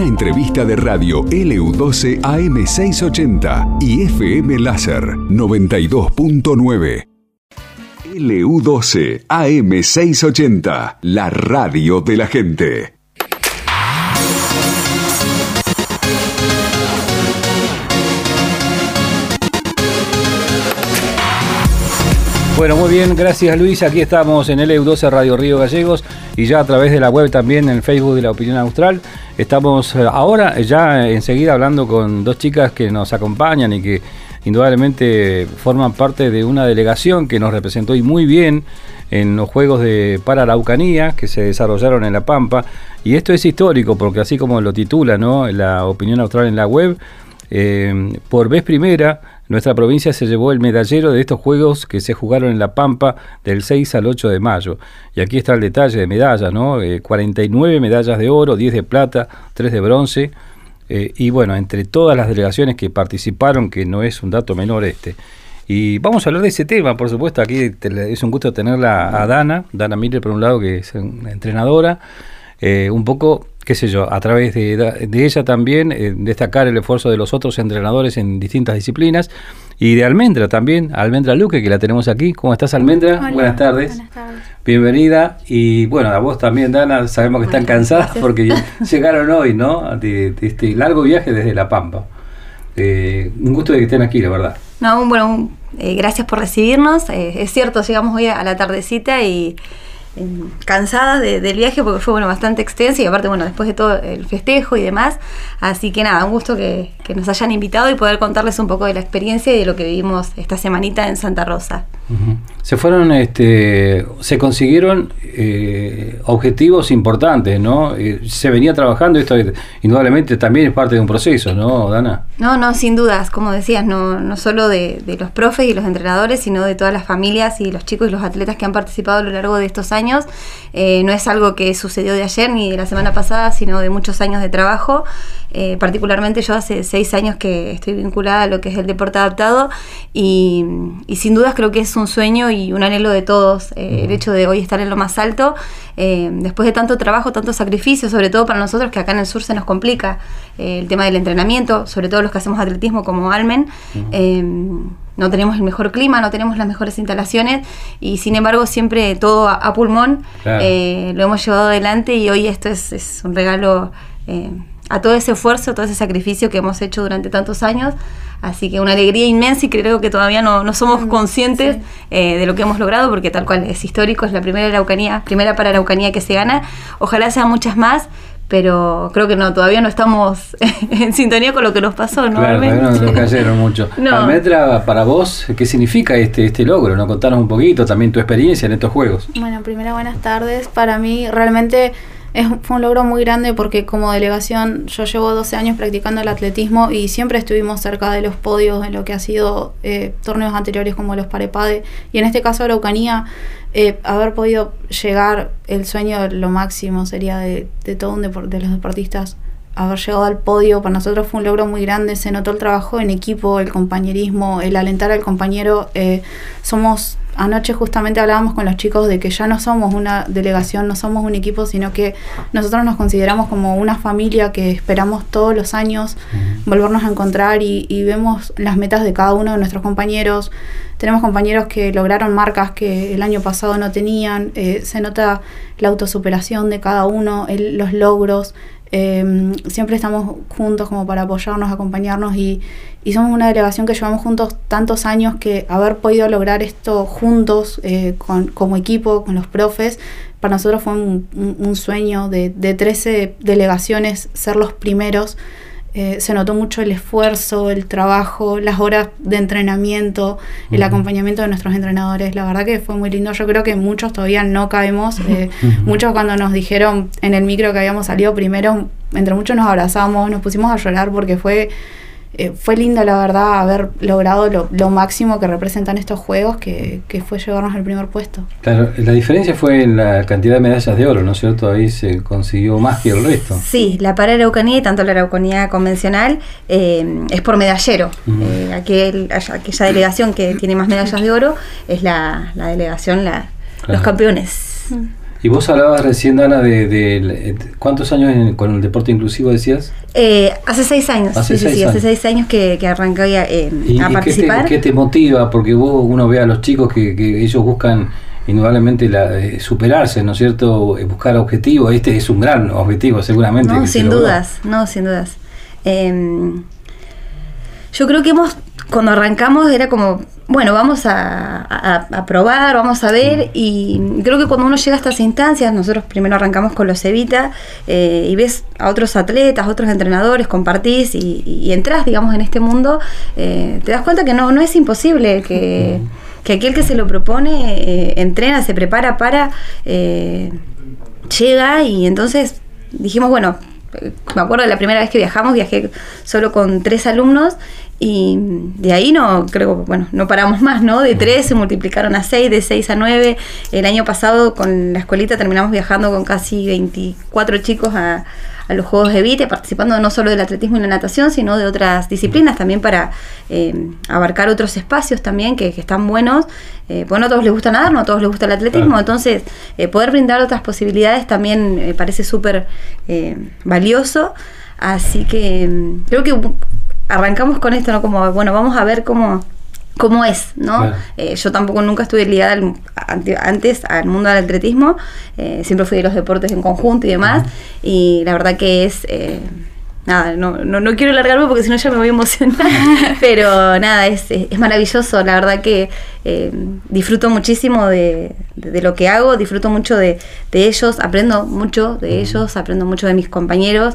entrevista de radio LU12 AM680 y FM Láser 92.9. LU12 AM680, la radio de la gente. Bueno, muy bien, gracias Luis. Aquí estamos en LU12 Radio Río Gallegos y ya a través de la web también en Facebook de La Opinión Austral. Estamos ahora ya enseguida hablando con dos chicas que nos acompañan y que indudablemente forman parte de una delegación que nos representó y muy bien en los Juegos de Pararaucanía que se desarrollaron en La Pampa. Y esto es histórico porque así como lo titula, ¿no?, La Opinión Austral en la web, por vez primera nuestra provincia se llevó el medallero de estos juegos que se jugaron en La Pampa del 6 al 8 de mayo. Y aquí está el detalle de medallas, ¿no? 49 medallas de oro, 10 de plata, 3 de bronce. Y bueno, entre todas las delegaciones que participaron, que no es un dato menor este. Y vamos a hablar de ese tema, por supuesto. Aquí es un gusto tenerla a Dana Miller, por un lado, que es una entrenadora. Un poco, qué sé yo, a través de ella también destacar el esfuerzo de los otros entrenadores en distintas disciplinas, y de Almendra también, Almendra Luque, que la tenemos aquí. ¿Cómo estás, Almendra? Hola, buenas tardes. Buenas tardes. Bienvenida. Y bueno, a vos también, Dana, sabemos que están cansadas porque llegaron hoy, ¿no?, de este largo viaje desde La Pampa. Un gusto de que estén aquí, la verdad. No, bueno, gracias por recibirnos. Es cierto, llegamos hoy a la tardecita y cansadas del viaje porque fue bastante extenso y aparte después de todo el festejo y demás, así que nada, un gusto que nos hayan invitado y poder contarles un poco de la experiencia y de lo que vivimos esta semanita en Santa Rosa. Se fueron, se consiguieron objetivos importantes, ¿no? Se venía trabajando, esto indudablemente también es parte de un proceso, ¿no, Dana? No, sin dudas, como decías, no solo de los profes y los entrenadores, sino de todas las familias y los chicos y los atletas que han participado a lo largo de estos años. No es algo que sucedió de ayer ni de la semana pasada, sino de muchos años de trabajo. Particularmente yo hace 6 años que estoy vinculada a lo que es el deporte adaptado y sin dudas creo que es un sueño y un anhelo de todos, el hecho de hoy estar en lo más alto, después de tanto trabajo, tanto sacrificio, sobre todo para nosotros que acá en el sur se nos complica el tema del entrenamiento, sobre todo los que hacemos atletismo como Almen. No tenemos el mejor clima, no tenemos las mejores instalaciones y sin embargo siempre todo a pulmón. Claro. Lo hemos llevado adelante y hoy esto es un regalo a todo ese esfuerzo, todo ese sacrificio que hemos hecho durante tantos años. Así que una alegría inmensa y creo que todavía no somos conscientes de lo que hemos logrado, porque tal cual es histórico, es la primera Pararaucanía que se gana. Ojalá sean muchas más, pero creo que todavía no estamos en sintonía con lo que nos pasó, ¿no? Claro, no cayeron mucho. No. Almendra, para vos, ¿qué significa este logro? ¿No? Contanos un poquito también tu experiencia en estos juegos. Bueno, primero buenas tardes. Para mí realmente fue un logro muy grande porque como delegación yo llevo 12 años practicando el atletismo y siempre estuvimos cerca de los podios en lo que ha sido torneos anteriores como los Parepade, y en este caso Araucanía, haber podido llegar, el sueño lo máximo sería de todo de los deportistas, haber llegado al podio. Para nosotros fue un logro muy grande, se notó el trabajo en equipo, el compañerismo, el alentar al compañero. Anoche justamente hablábamos con los chicos de que ya no somos una delegación, no somos un equipo, sino que nosotros nos consideramos como una familia que esperamos todos los años volvernos a encontrar y vemos las metas de cada uno de nuestros compañeros. Tenemos compañeros que lograron marcas que el año pasado no tenían, se nota la autosuperación de cada uno, los logros. Siempre estamos juntos como para apoyarnos, acompañarnos y somos una delegación que llevamos juntos tantos años que haber podido lograr esto juntos como equipo, con los profes, para nosotros fue un sueño de 13 delegaciones ser los primeros. Se notó mucho el esfuerzo, el trabajo, las horas de entrenamiento, el acompañamiento de nuestros entrenadores. La verdad que fue muy lindo. Yo creo que muchos todavía no caemos. Muchos cuando nos dijeron en el micro que habíamos salido primero, entre muchos nos abrazamos, nos pusimos a llorar porque fue lindo, la verdad, haber logrado lo máximo que representan estos juegos, que fue llevarnos al primer puesto. Claro, la diferencia fue en la cantidad de medallas de oro, ¿no es cierto? Ahí se consiguió más que el resto. Sí, la Pararaucanía y tanto la Araucanía convencional es por medallero. Aquella delegación que tiene más medallas de oro es la delegación, los campeones. Y vos hablabas recién, Dana, de ¿cuántos años con el deporte inclusivo decías? Hace 6 años. Hace sí, 6 sí, años. hace 6 años que arranqué a participar. ¿Qué te motiva? Porque uno ve a los chicos que ellos buscan indudablemente superarse, ¿no es cierto? Buscar objetivos. Este es un gran objetivo, seguramente. No, sin dudas. Yo creo que cuando arrancamos era como, bueno, vamos a probar, vamos a ver, y creo que cuando uno llega a estas instancias, nosotros primero arrancamos con los Evita, y ves a otros atletas, otros entrenadores, compartís y entras, digamos, en este mundo, te das cuenta que no es imposible, que aquel que se lo propone, entrena, se prepara llega, y entonces dijimos, bueno, me acuerdo de la primera vez que viajé solo con 3 alumnos, y de ahí no paramos más, ¿no? De 3 se multiplicaron a 6, de 6 a 9. El año pasado con la escuelita terminamos viajando con casi 24 chicos a los Juegos Evita, participando no solo del atletismo y la natación, sino de otras disciplinas también, para abarcar otros espacios también que están buenos. Pues no a todos les gusta nadar, no a todos les gusta el atletismo, claro. Entonces poder brindar otras posibilidades también parece súper valioso. Así que creo que arrancamos con esto, ¿no? Como, bueno, vamos a ver cómo es, ¿no? Claro. Yo tampoco nunca estuve ligada antes al mundo del atletismo, siempre fui de los deportes en conjunto y demás, y la verdad que es... nada, no quiero largarme porque si no ya me voy a emocionar, pero nada, es maravilloso, la verdad que disfruto muchísimo de lo que hago, disfruto mucho de ellos, aprendo mucho de ellos, aprendo mucho de mis compañeros,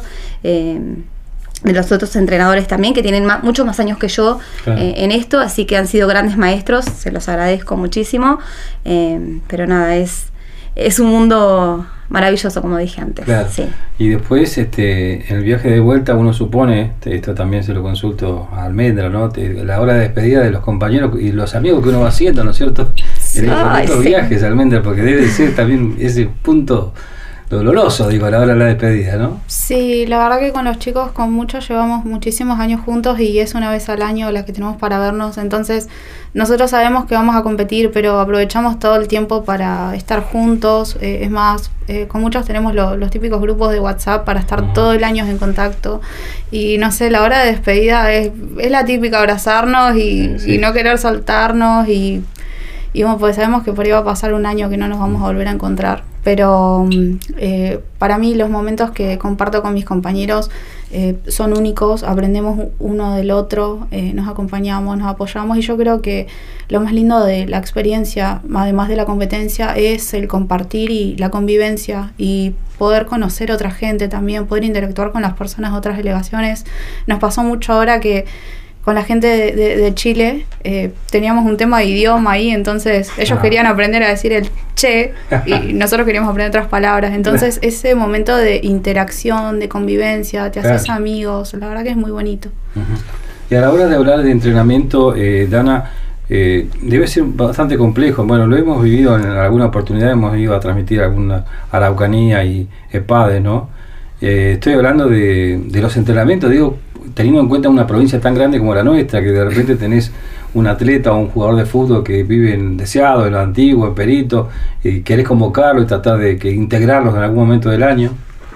de los otros entrenadores también, que tienen muchos más años que yo, claro. En esto, así que han sido grandes maestros, se los agradezco muchísimo, pero nada, es un mundo maravilloso, como dije antes. Claro. Sí. Y después, en el viaje de vuelta, uno supone, esto también se lo consulto a Almendra, ¿no? La hora de despedida de los compañeros y los amigos que uno va haciendo, ¿no es cierto? Sí. En estos viajes, Almendra, porque debe ser también ese punto doloroso, digo, a la hora de la despedida, ¿no? Sí, la verdad que con los chicos, con muchos, llevamos muchísimos años juntos y es una vez al año la que tenemos para vernos, entonces nosotros sabemos que vamos a competir, pero aprovechamos todo el tiempo para estar juntos, es más, con muchos tenemos los típicos grupos de WhatsApp para estar todo el año en contacto, y no sé, la hora de despedida es la típica, abrazarnos y no querer soltarnos, y bueno, pues sabemos que por ahí va a pasar un año que no nos vamos a volver a encontrar, pero para mí los momentos que comparto con mis compañeros son únicos, aprendemos uno del otro, nos acompañamos, nos apoyamos, y yo creo que lo más lindo de la experiencia, además de la competencia, es el compartir y la convivencia y poder conocer otra gente también, poder interactuar con las personas de otras delegaciones. Nos pasó mucho ahora que con la gente de Chile teníamos un tema de idioma ahí, entonces ellos querían aprender a decir el che y nosotros queríamos aprender otras palabras, entonces ese momento de interacción, de convivencia, te haces amigos, la verdad que es muy bonito. Y a la hora de hablar de entrenamiento, Dana, debe ser bastante complejo. Bueno, lo hemos vivido en alguna oportunidad, hemos ido a transmitir alguna Araucanía y EPADE, ¿no? Estoy hablando de los entrenamientos, digo, teniendo en cuenta una provincia tan grande como la nuestra, que de repente tenés un atleta o un jugador de fútbol que vive en Deseado, en Lo Antiguo, en Perito, y querés convocarlo y tratar de integrarlos en algún momento del año.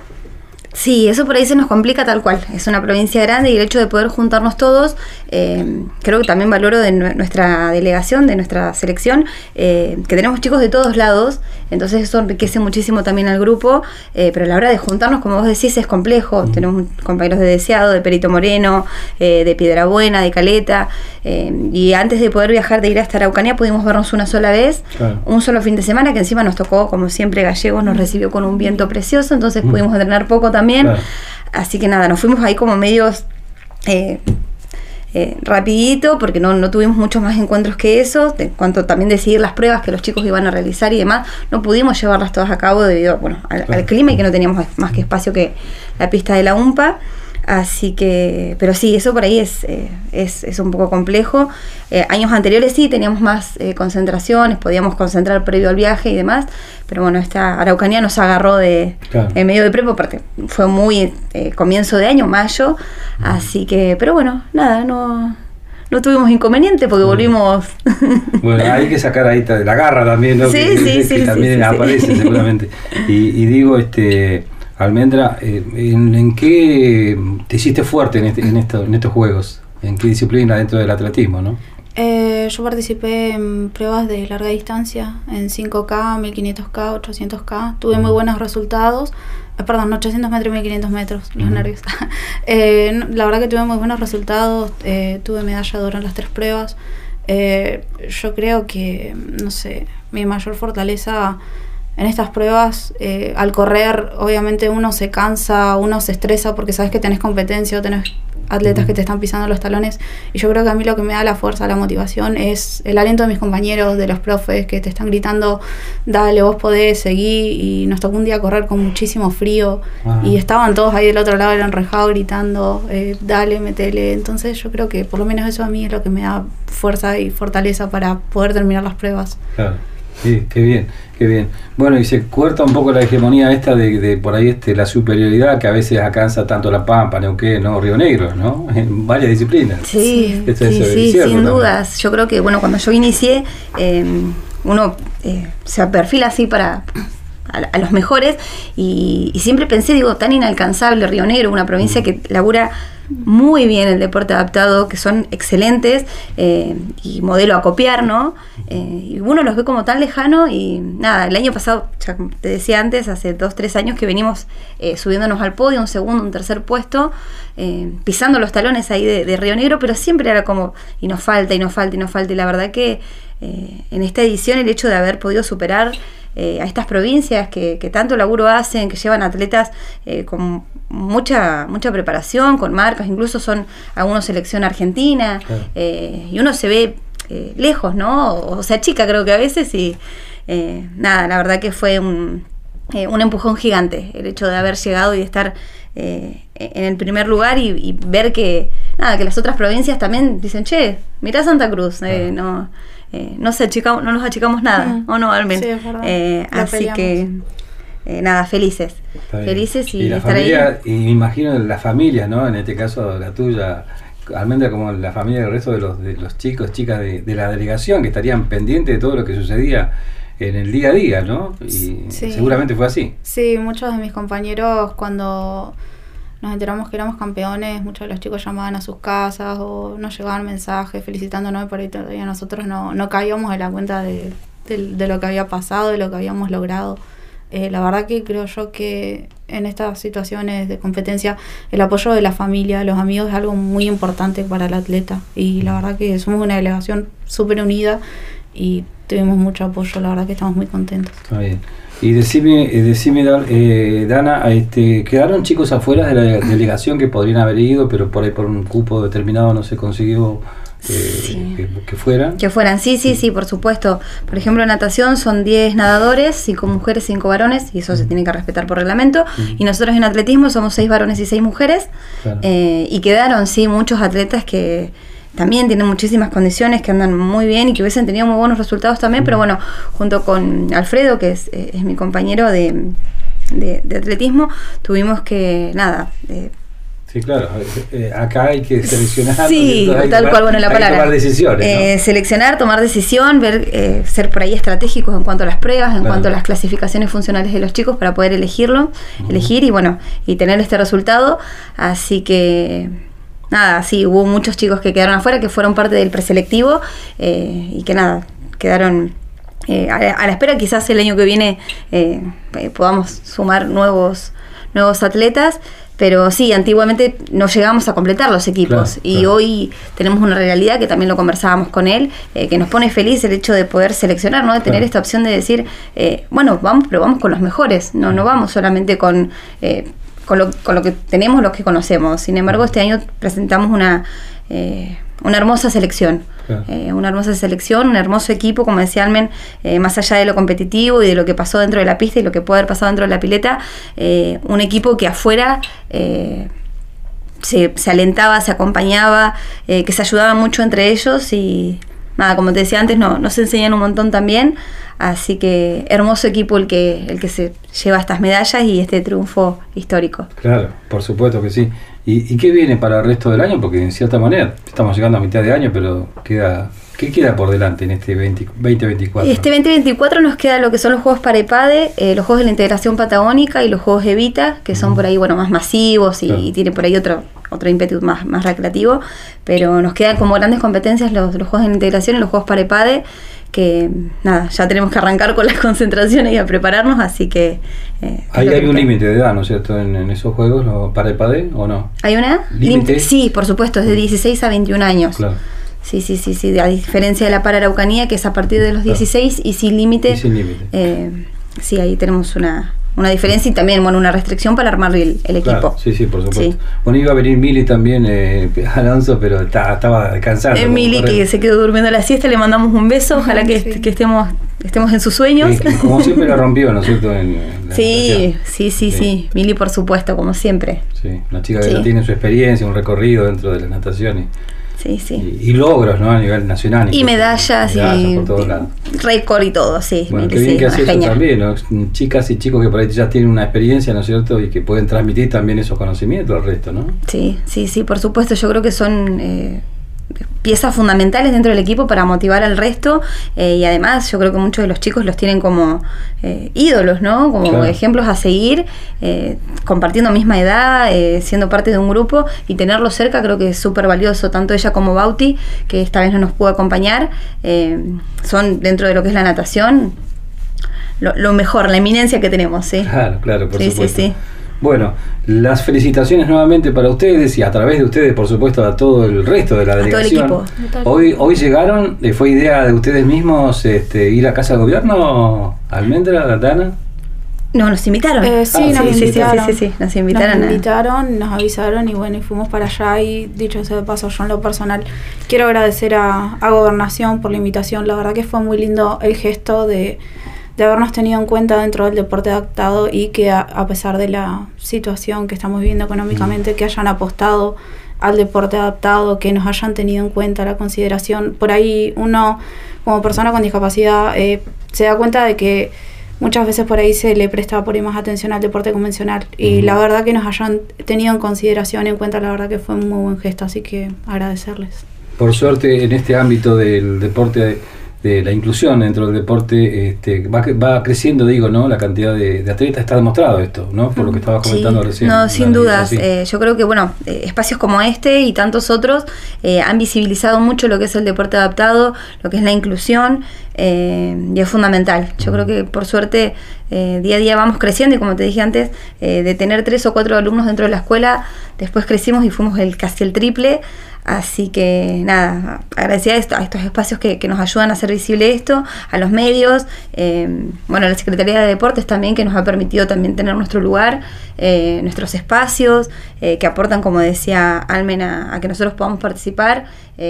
Sí, eso por ahí se nos complica tal cual. Es una provincia grande y el hecho de poder juntarnos todos, creo que también valoro de nuestra delegación, de nuestra selección, que tenemos chicos de todos lados, entonces eso enriquece muchísimo también al grupo, pero a la hora de juntarnos, como vos decís, es complejo. Tenemos compañeros de Deseado, de Perito Moreno, de Piedrabuena, de Caleta, y antes de poder viajar, de ir hasta Araucanía, pudimos vernos una sola vez, un solo fin de semana, que encima nos tocó, como siempre, Gallegos nos recibió con un viento precioso, entonces pudimos entrenar poco también. Claro. Así que nada, nos fuimos ahí como medios rapidito, porque no tuvimos muchos más encuentros que eso, en cuanto también de seguir las pruebas que los chicos iban a realizar y demás, no pudimos llevarlas todas a cabo debido al clima y que no teníamos más que espacio que la pista de la UMPA. Así que, pero sí, eso por ahí es un poco complejo. Años anteriores sí teníamos más concentraciones, podíamos concentrar previo al viaje y demás, pero bueno, esta Araucanía nos agarró en medio de prepo, porque fue muy comienzo de año, mayo, así que, pero bueno, nada, no no tuvimos inconveniente porque volvimos. Bueno, hay que sacar ahí de la garra también, ¿no? Sí, que también aparece seguramente. Y digo, Almendra, ¿en qué te hiciste fuerte en estos juegos? ¿En qué disciplina dentro del atletismo, no? Yo participé en pruebas de larga distancia, en 5K, 1500K, 800K. Tuve muy buenos resultados. Perdón, 800 metros y 1500 metros, los nervios. La verdad que tuve muy buenos resultados. Tuve medalla de oro en las 3 pruebas. Yo creo que, no sé, mi mayor fortaleza en estas pruebas, al correr, obviamente uno se cansa, uno se estresa porque sabes que tenés competencia o tenés atletas que te están pisando los talones, y yo creo que a mí lo que me da la fuerza, la motivación es el aliento de mis compañeros, de los profes que te están gritando, dale, vos podés, seguir. Y nos tocó un día correr con muchísimo frío y estaban todos ahí del otro lado del enrejado gritando, dale, metele. Entonces yo creo que por lo menos eso a mí es lo que me da fuerza y fortaleza para poder terminar las pruebas. Claro. Sí, qué bien, qué bien. Bueno, y se corta un poco la hegemonía esta de por ahí la superioridad que a veces alcanza tanto La Pampa, Neuquén, ¿no? Río Negro, ¿no? En varias disciplinas. Sí, sí, sin dudas. Yo creo que, bueno, cuando yo inicié, uno se perfila así a los mejores y siempre pensé, digo, tan inalcanzable Río Negro, una provincia que labura muy bien el deporte adaptado, que son excelentes y modelo a copiar, ¿no? Y uno los ve como tan lejano y nada, el año pasado, ya te decía antes, hace 2-3 años que venimos subiéndonos al podio, un segundo, un tercer puesto, pisando los talones ahí de Río Negro, pero siempre era como, y nos falta, y la verdad que en esta edición el hecho de haber podido superar a estas provincias que tanto laburo hacen, que llevan atletas con mucha preparación, con marcas, incluso son algunos selección argentina, claro. Y uno se ve lejos, ¿no? O sea, chica creo que a veces y nada, la verdad que fue un empujón gigante el hecho de haber llegado y de estar en el primer lugar y ver que nada, que las otras provincias también dicen, che, mirá Santa Cruz, no nos achicamos nada, o no, Almen. Sí, es verdad. Así que nada, felices y la estar familia, ahí. Y me imagino las familias, ¿no? En este caso la tuya, Almendra, como la familia del resto de los chicos, chicas de la delegación, que estarían pendientes de todo lo que sucedía en el día a día, ¿no? Y sí, seguramente fue así. Sí, muchos de mis compañeros, cuando nos enteramos que éramos campeones, muchos de los chicos llamaban a sus casas o nos llegaban mensajes felicitándonos, y por ahí todavía nosotros no caíamos en la cuenta de lo que había pasado, de lo que habíamos logrado. La verdad que creo yo que en estas situaciones de competencia el apoyo de la familia, de los amigos es algo muy importante para el atleta, y la verdad que somos una delegación súper unida y tuvimos mucho apoyo, la verdad que estamos muy contentos. Está bien. Y decime Dana, ¿quedaron chicos afuera de la delegación que podrían haber ido, pero por ahí por un cupo determinado no se consiguió que fueran? Que fueran, sí, por supuesto. Por ejemplo, en natación son 10 nadadores, 5 mujeres, 5 varones, y eso se tiene que respetar por reglamento. Y nosotros en atletismo somos 6 varones y 6 mujeres. Claro. Y quedaron, sí, muchos atletas que también tienen muchísimas condiciones, que andan muy bien y que hubiesen tenido muy buenos resultados también, pero bueno, junto con Alfredo, que es mi compañero de atletismo, tuvimos que, sí, claro, acá hay que seleccionar. Sí, tal cual, bueno, la palabra. Tomar decisiones, ¿no? Seleccionar, tomar decisión, ver, ser por ahí estratégicos en cuanto a las pruebas, en cuanto a las clasificaciones funcionales de los chicos para poder elegir y bueno, y tener este resultado. Así que nada, sí, hubo muchos chicos que quedaron afuera, que fueron parte del preselectivo y que nada, quedaron a la espera. Quizás el año que viene podamos sumar nuevos atletas, pero sí, antiguamente no llegábamos a completar los equipos, y hoy tenemos una realidad que también lo conversábamos con él, que nos pone feliz el hecho de poder seleccionar, ¿no? De tener esta opción de decir, bueno, vamos con los mejores, no vamos solamente con lo que tenemos, los que conocemos. Sin embargo, este año presentamos una hermosa selección. Una hermosa selección, un hermoso equipo, como decía Almen, más allá de lo competitivo y de lo que pasó dentro de la pista y lo que puede haber pasado dentro de la pileta, un equipo que afuera se alentaba, se acompañaba, que se ayudaba mucho entre ellos y nada, como te decía antes, nos enseñan un montón también, así que hermoso equipo el que se lleva estas medallas y este triunfo histórico. Claro, por supuesto que sí. ¿Y qué viene para el resto del año? Porque en cierta manera estamos llegando a mitad de año, pero ¿qué queda por delante en este 2024? Este 2024 nos queda lo que son los Juegos Parepade, los Juegos de la Integración Patagónica y los Juegos Evita, que son por ahí más masivos y tiene por ahí otro ímpetu más recreativo, pero nos quedan como grandes competencias los Juegos de la Integración y los Juegos Parepade, que nada, ya tenemos que arrancar con las concentraciones y a prepararnos, así que... Ahí hay un límite de edad, ¿no es cierto? En esos juegos, los Parepade, ¿o no? ¿Hay una edad? ¿Límite? Sí, por supuesto, es de 16 a 21 años. Claro. Sí, a diferencia de la Pararaucanía, que es a partir de los 16 y sin límite. Sí, ahí tenemos una diferencia y también una restricción para armar el equipo. Claro, sí, por supuesto. Sí. Bueno, iba a venir Mili también, Alonso, pero estaba cansado. Mili, que se quedó durmiendo la siesta, le mandamos un beso, ojalá que estemos en sus sueños. Sí, como siempre la rompió, ¿no es cierto? Sí, Mili por supuesto, como siempre. Sí, una chica que ya tiene su experiencia, un recorrido dentro de la natación y logros, ¿no? A nivel nacional. Y medallas por todos lados. Récord y todo, sí. Bueno, qué bien que hace eso también, ¿no? Chicas y chicos que por ahí ya tienen una experiencia, ¿no es cierto? Y que pueden transmitir también esos conocimientos al resto, ¿no? Sí, por supuesto. Yo creo que son piezas fundamentales dentro del equipo para motivar al resto, y además yo creo que muchos de los chicos los tienen como ídolos, ¿no? Como ejemplos a seguir, compartiendo misma edad, siendo parte de un grupo, y tenerlos cerca creo que es súper valioso. Tanto ella como Bauti, que esta vez no nos pudo acompañar, son dentro de lo que es la natación lo mejor, la eminencia que tenemos, ¿sí? Claro, por supuesto. Sí. Bueno, las felicitaciones nuevamente para ustedes y a través de ustedes, por supuesto, a todo el resto de la delegación. A todo el equipo. Hoy llegaron, ¿fue idea de ustedes mismos ir a Casa de Gobierno, Almendra, Latana? No, nos invitaron. Sí, nos invitaron. Nos invitaron, nos avisaron y fuimos para allá. Y dicho sea de paso, yo en lo personal quiero agradecer a Gobernación por la invitación. La verdad que fue muy lindo el gesto de habernos tenido en cuenta dentro del deporte adaptado, y que a pesar de la situación que estamos viviendo económicamente, que hayan apostado al deporte adaptado, que nos hayan tenido en cuenta la consideración. Por ahí uno, como persona con discapacidad, se da cuenta de que muchas veces por ahí se le presta por ahí más atención al deporte convencional, y la verdad que nos hayan tenido en consideración, en cuenta, la verdad que fue un muy buen gesto, así que agradecerles. Por suerte, en este ámbito del deporte, de la inclusión dentro del deporte, va creciendo, ¿no? La cantidad de atletas, está demostrado esto, ¿no? Por lo que estabas comentando recién. No, sin dudas. Yo creo que, espacios como este y tantos otros han visibilizado mucho lo que es el deporte adaptado, lo que es la inclusión, y es fundamental. Yo creo que, por suerte, día a día vamos creciendo, y como te dije antes, de tener 3 o 4 alumnos dentro de la escuela, después crecimos y fuimos casi el triple. Así que nada, agradecida a estos espacios que nos ayudan a hacer visible esto, a los medios, la Secretaría de Deportes también, que nos ha permitido también tener nuestro lugar, nuestros espacios, que aportan, como decía Almen, a que nosotros podamos participar,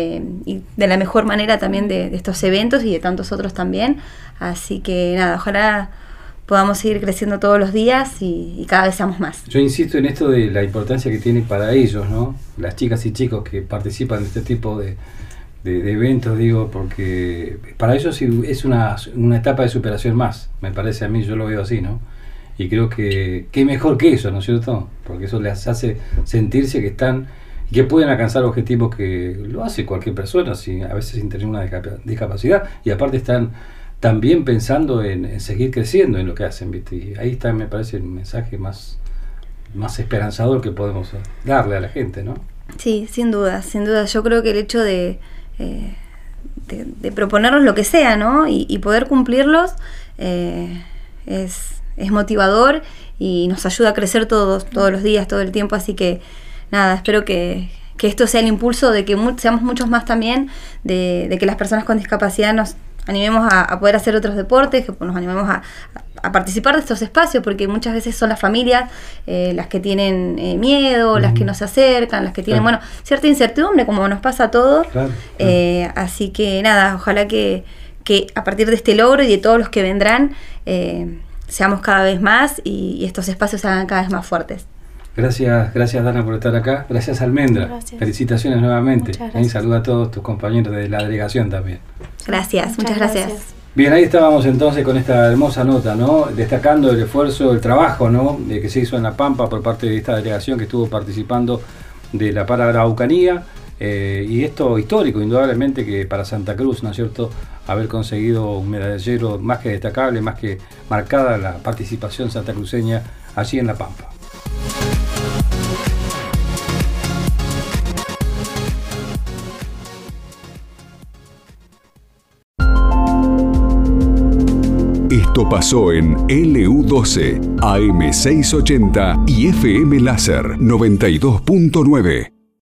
y de la mejor manera también de estos eventos y de tantos otros también. Así que nada, ojalá podamos seguir creciendo todos los días y cada vez seamos más. Yo insisto en esto de la importancia que tiene para ellos, ¿no? Las chicas y chicos que participan de este tipo de eventos, porque para ellos es una etapa de superación más, me parece a mí, yo lo veo así, ¿no? Y creo que qué mejor que eso, ¿no es cierto? Porque eso les hace sentirse que están y que pueden alcanzar objetivos que lo hace cualquier persona, a veces sin tener una discapacidad, y aparte están también pensando en seguir creciendo en lo que hacen, ¿viste? Y ahí está, me parece, el mensaje más esperanzador que podemos darle a la gente, ¿no? Sí, sin duda. Yo creo que el hecho de proponernos lo que sea, ¿no? Y poder cumplirlos es motivador y nos ayuda a crecer todos los días, todo el tiempo. Así que nada, espero que esto sea el impulso de que seamos muchos más también, de que las personas con discapacidad nos animemos a poder hacer otros deportes, que nos animemos a participar de estos espacios, porque muchas veces son las familias las que tienen miedo, las que no se acercan, las que tienen, cierta incertidumbre, como nos pasa a todos. Claro. Así que nada, ojalá que a partir de este logro y de todos los que vendrán, seamos cada vez más y estos espacios se hagan cada vez más fuertes. Gracias Dana por estar acá. Gracias Almendra. Gracias. Felicitaciones nuevamente. Muchas gracias. Saluda a todos tus compañeros de la delegación también. Gracias, muchas gracias. Bien, ahí estábamos entonces con esta hermosa nota, ¿no? Destacando el esfuerzo, el trabajo, ¿no? Que se hizo en La Pampa por parte de esta delegación que estuvo participando de la Araucanía. Y esto histórico, indudablemente, que para Santa Cruz, ¿no es cierto?, haber conseguido un medallero más que destacable, más que marcada la participación santacruceña allí en La Pampa. Esto pasó en LU12, AM680 y FM Láser 92.9.